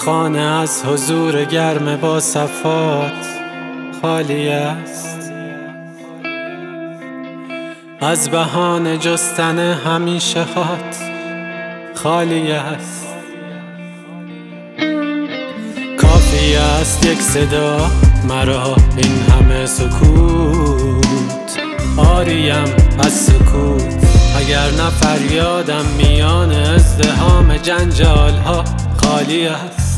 خانه از حضور گرم با صفات خالی است، از بهانه جستن همیشه هات خالی است. کافی است یک صدا مرا این همه سکوت، آریم از سکوت اگر نه فریادم میان ازدحام جنجال ها خالی است.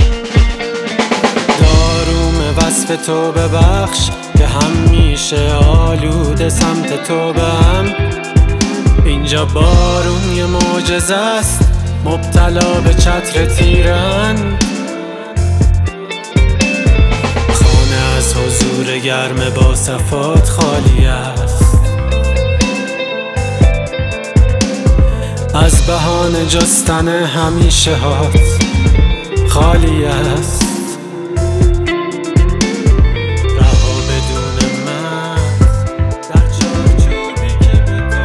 داروم وصف تو ببخش که همیشه آلوده سمت تو بهم. اینجا بارون یه معجزه است، مبتلا به چتر تیرند. خانه از حضور گرم با صفات خالی است، از بهانه جستن همیشه هات خالی است. رها بدون من در چارچوبی که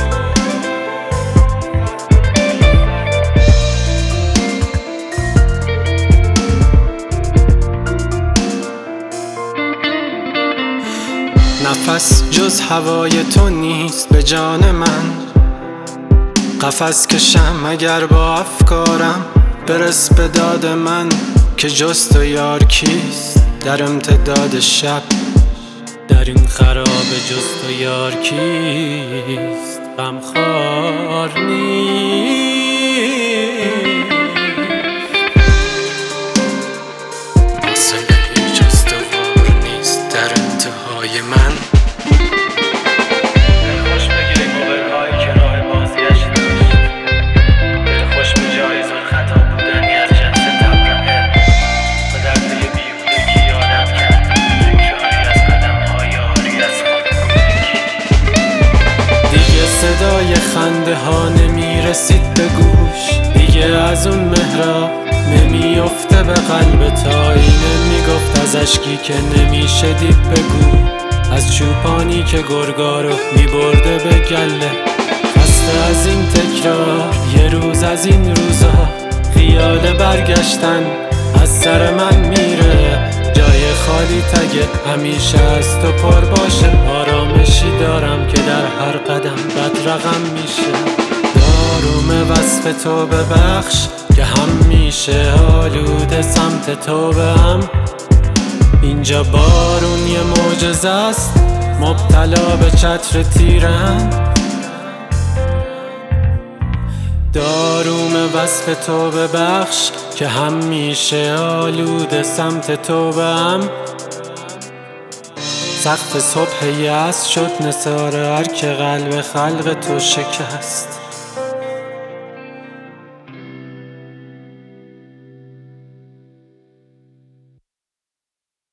نفس جز هوای تو نیست به جان من. قفس کشم اگر با افکارم برس به داد من که جز تو یار کیست در امتداد شب. در این خراب جز تو یار کیست غمخوار نیست. فاصله جز تو وار نیست در انتهای من. صدای خنده ها نمی رسید به گوش دیگه، از اون محراب نمی افته به قلب تا اینه میگفت از اشکی که نمیشه دید بگو، از چوپانی که گرگارو می برده به گله. خسته از این تکرار یه روز از این روزا، خیال برگشتن از سر من میره. جای خالی تگه همیشه از تو پر باشه، آرامشی دارم که در هر قدم بد رقم میشه. داروم وصف تو ببخش که همیشه آلوده سمت تو بهم. اینجا بارون یه معجزه است، مبتلا به چتر تیرند. داروم وصف تو ببخش که همیشه آلوده سمت تو بهم. سقف صبح یأس شد نثار هر که قلب خلق تو شکست.